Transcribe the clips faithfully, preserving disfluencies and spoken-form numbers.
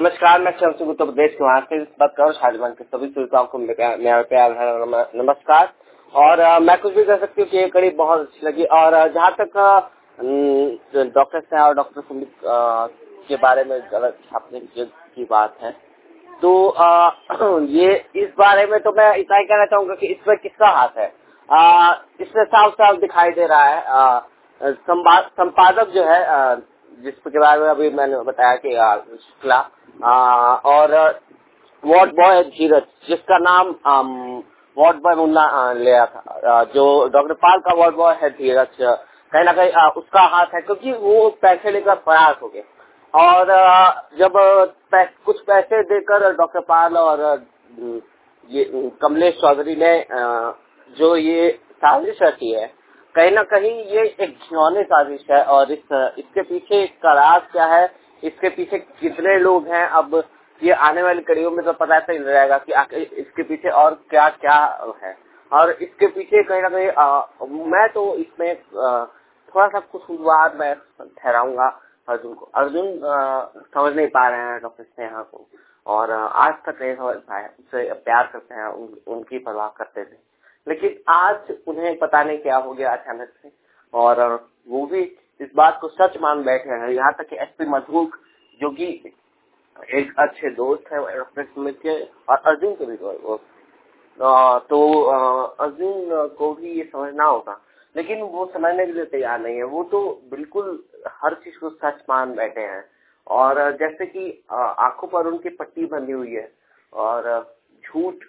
नमस्कार, मैं शमसी उत्तर प्रदेश के वहाँ से बात कर शाहजहां के सभी श्रोताओं को मेरा प्यार है नमस्कार। और आ, मैं कुछ भी कह सकती हूँ कि ये कड़ी बहुत अच्छी लगी। और जहाँ तक डॉक्टर से और डॉक्टर सुमित के बारे में गलत छापने की बात है, तो आ, ये इस बारे में तो मैं इतना ही कहना चाहूंगा कि इसमें किसका हाथ है। आ, इसमें साफ साफ दिखाई दे रहा है आ, संवाद संपादक जो है, आ, जिसके बारे में अभी मैंने बताया कि शुक्ला, और वार्ड बॉय धीरज, जिसका नाम वार्ड बॉय मुन्ना लिया था, आ, जो डॉक्टर पाल का वार्ड बॉय है धीरज, कहीं ना कहीं उसका हाथ है, क्योंकि वो पैसे लेकर फरार हो गए। और जब पै, कुछ पैसे देकर डॉक्टर पाल और ये कमलेश चौधरी ने जो ये साजिश रची है, कहीं ना कहीं ये एक घिनौनी साजिश है। और इस इसके पीछे इसका राज क्या है, इसके पीछे कितने लोग हैं, अब ये आने वाली कड़ियों में तो पता चल जाएगा कि इसके पीछे और क्या क्या है। और इसके पीछे कहीं ना कहीं मैं तो इसमें आ, थोड़ा सा कुछ मैं ठहराऊंगा अर्जुन को। अर्जुन समझ नहीं पा रहे हैं डॉक्टर स्नेहा को, और आज तक नहीं समझ पाए। उससे प्यार करते हैं, उन, उनकी परवाह करते थे, लेकिन आज उन्हें पता नहीं क्या हो गया अचानक से, और वो भी इस बात को सच मान बैठे हैं। यहाँ तक कि एसपी मधु, जो कि एक अच्छे दोस्त है डॉक्टर सुमित के और अर्जुन के भी दोस्त, तो अर्जुन को भी ये समझना होगा, लेकिन वो समझने के लिए तैयार नहीं है। वो तो बिल्कुल हर चीज को सच मान बैठे हैं, और जैसे कि आंखों पर उनकी पट्टी बंधी हुई है और झूठ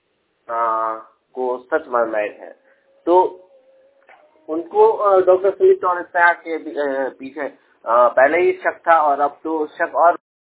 को सच मान बैठे हैं। तो उनको डॉक्टर सुमित और के पीछे पहले ही शक था, और अब तो शक और